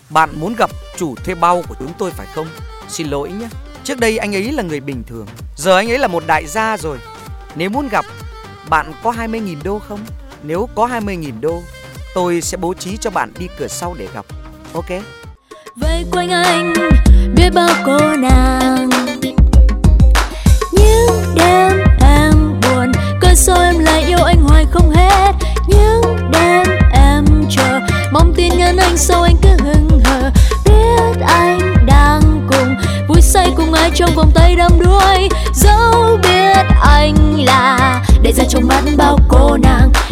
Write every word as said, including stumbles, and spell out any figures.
Bạn muốn gặp chủ thuê bao của chúng tôi phải không? Xin lỗi nhé, trước đây anh ấy là người bình thường, giờ anh ấy là một đại gia rồi. Nếu muốn gặp, bạn có hai mươi nghìn đô không? Nếu có hai mươi nghìn đô, tôi sẽ bố trí cho bạn đi cửa sau để gặp. Ok? Vây quanh anh biết bao cô nàng, những đêm em buồn, cớ sao em lại yêu anh hoài không hết. Những đêm em chờ, mong tin nhắn anh sao anh cứ hững hờ. Biết anh đang cùng vui say cùng ai trong vòng tay đắm đuối, dẫu biết anh là để ra trong mắt bao cô nàng.